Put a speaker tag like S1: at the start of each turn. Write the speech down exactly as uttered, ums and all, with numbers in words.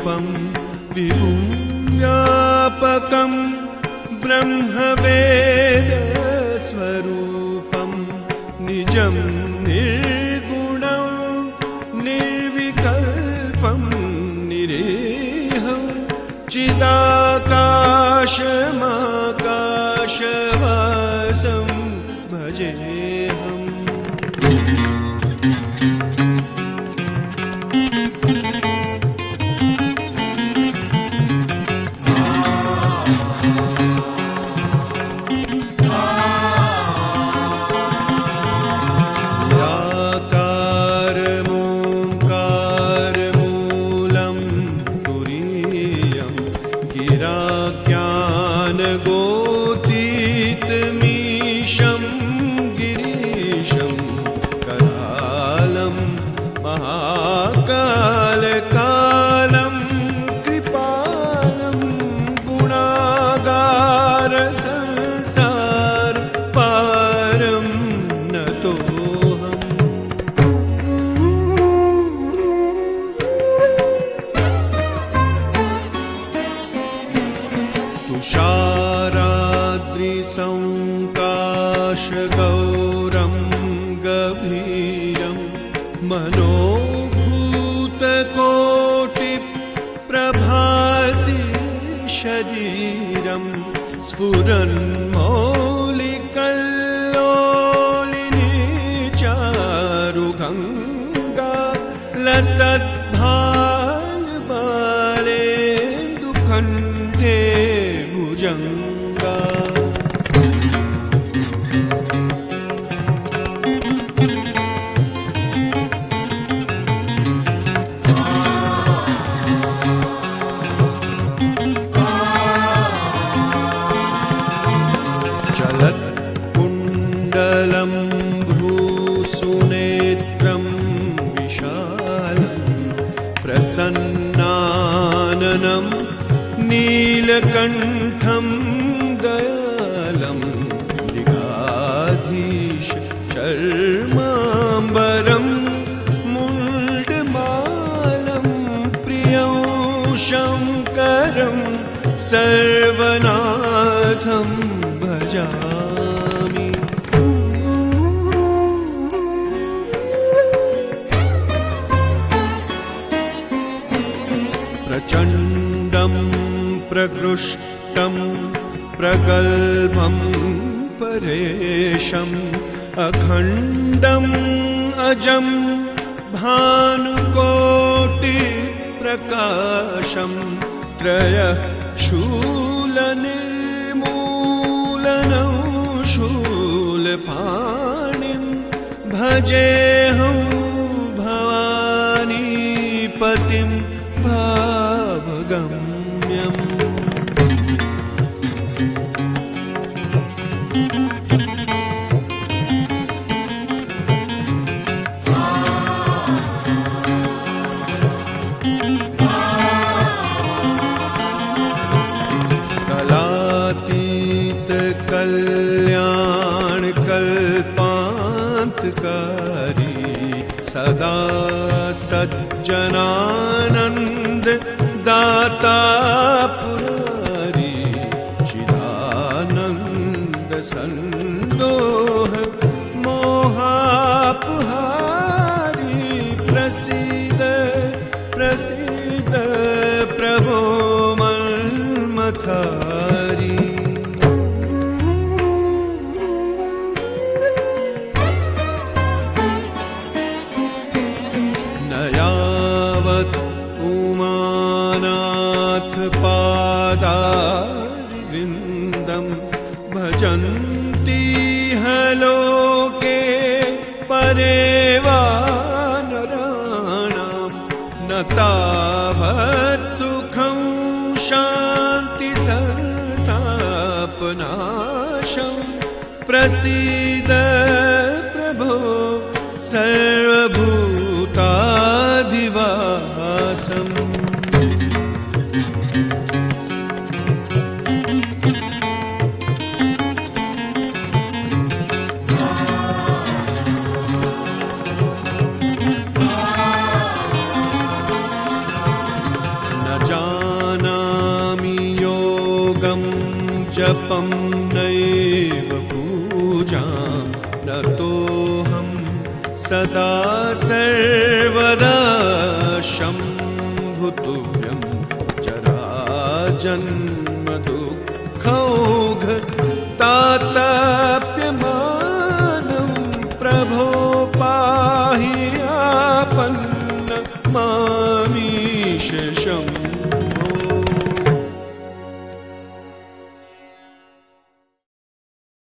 S1: रूपं विभुं व्यापकं ब्रह्मवेदस्वरूपं निजं निर्गुणं निर्विकल्पं निरेहं चिदाकाशमाकाशवासं भजेऽहम्। गिराज्ञानगोतीतमीशं गिरीशं करालं महाकालकालं कृपालं गुणागारसंसार पारं नतोऽहम्। तुषाराद्रिसंकाशगौरं गभीरं मनोभूतकोटिप्रभासि शरीरं स्फुरन्मौलिकल्लोलिनी चारुगङ्गा लसद्भालबालेन्दुकण्ठे भुजङ्गा। चलत्कुण्डलं भूसुनेत्रं विशालं प्रसन्नाननं नीलकण्ठं दयालं मृगाधीश चर्माम्बरं मुण्डमालं प्रियं शङ्करं सर्वनाथं भजामि। प्रचण्डं प्रकृष्टं प्रगल्भं परेशम् अखण्डम् अजं भानुकोटिप्रकाशं त्रयः शूलनिर्मूलनं शूलपाणिं भजेऽहं भवानीपतिं भावगम्यम्। कल्याण कल्पान्तकारी सदा सज्जनानंद दाता पुरारी चिदानंद संदोह मोहापहारी प्रसीद प्रसीद प्रभो मन्मथारी। पादारविन्दं भजन्ति लोके परे वा नराणां न तावत् सुखं शान्ति संतापनाशं प्रसीद प्रभो सर्वभूताधिवासम्। पूजां नतोऽहं सदा सर्वदा शम्भुतुभ्यं जराजन्म